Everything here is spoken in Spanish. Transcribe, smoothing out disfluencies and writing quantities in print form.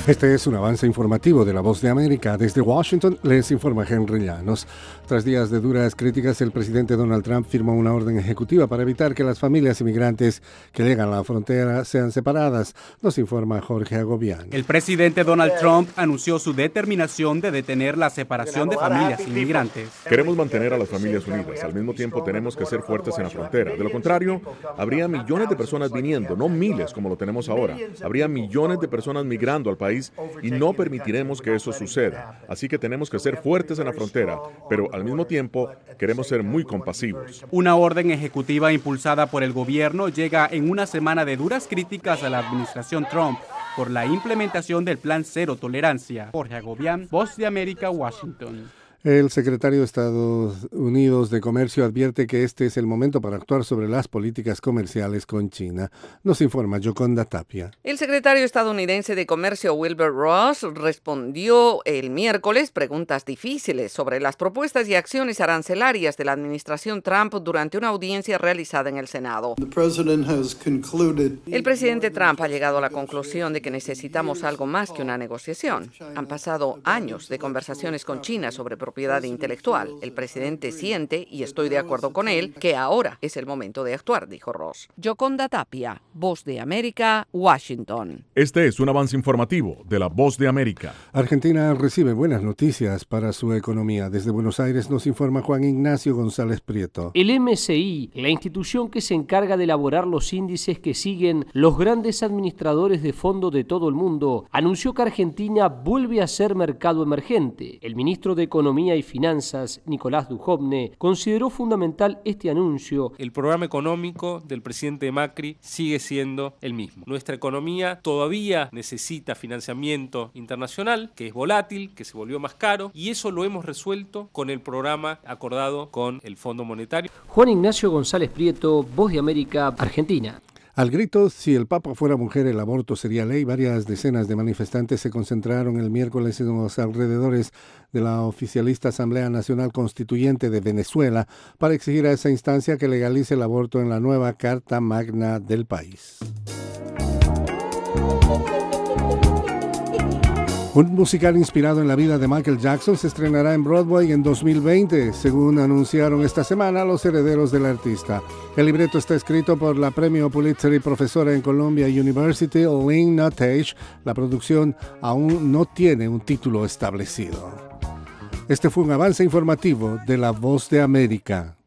Este es un avance informativo de La Voz de América. Desde Washington les informa Henry Llanos. Tras días de duras críticas, el presidente Donald Trump firmó una orden ejecutiva para evitar que las familias inmigrantes que llegan a la frontera sean separadas. Nos informa Jorge Agobián. El presidente Donald Trump anunció su determinación de detener la separación de familias inmigrantes. Queremos mantener a las familias unidas. Al mismo tiempo tenemos que ser fuertes en la frontera. De lo contrario, habría millones de personas viniendo, no miles como lo tenemos ahora. Habría millones de personas migrando al país y no permitiremos que eso suceda. Así que tenemos que ser fuertes en la frontera, pero al mismo tiempo queremos ser muy compasivos. Una orden ejecutiva impulsada por el gobierno llega en una semana de duras críticas a la administración Trump por la implementación del Plan Cero Tolerancia. Jorge Agobián, Voz de América, Washington. El secretario de Estados Unidos de Comercio advierte que este es el momento para actuar sobre las políticas comerciales con China. Nos informa Yoconda Tapia. El secretario estadounidense de Comercio Wilbur Ross respondió el miércoles preguntas difíciles sobre las propuestas y acciones arancelarias de la administración Trump durante una audiencia realizada en el Senado. El presidente Trump ha llegado a la conclusión de que necesitamos algo más que una negociación. Han pasado años de conversaciones con China sobre propiedad intelectual. El presidente siente, y estoy de acuerdo con él, que ahora es el momento de actuar, dijo Ross. Yoconda Tapia, Voz de América, Washington. Este es un avance informativo de La Voz de América. Argentina recibe buenas noticias para su economía. Desde Buenos Aires nos informa Juan Ignacio González Prieto. El MSI, la institución que se encarga de elaborar los índices que siguen los grandes administradores de fondos de todo el mundo, anunció que Argentina vuelve a ser mercado emergente. El ministro de Economía y Finanzas, Nicolás Dujovne, consideró fundamental este anuncio. El programa económico del presidente Macri sigue siendo el mismo. Nuestra economía todavía necesita financiamiento internacional, que es volátil, que se volvió más caro, y eso lo hemos resuelto con el programa acordado con el Fondo Monetario. Juan Ignacio González Prieto, Voz de América, Argentina. Al grito, si el Papa fuera mujer, el aborto sería ley, varias decenas de manifestantes se concentraron el miércoles en los alrededores de la oficialista Asamblea Nacional Constituyente de Venezuela para exigir a esa instancia que legalice el aborto en la nueva Carta Magna del país. Un musical inspirado en la vida de Michael Jackson se estrenará en Broadway en 2020, según anunciaron esta semana los herederos del artista. El libreto está escrito por la premio Pulitzer y profesora en Columbia University, Lynn Nottage. La producción aún no tiene un título establecido. Este fue un avance informativo de La Voz de América.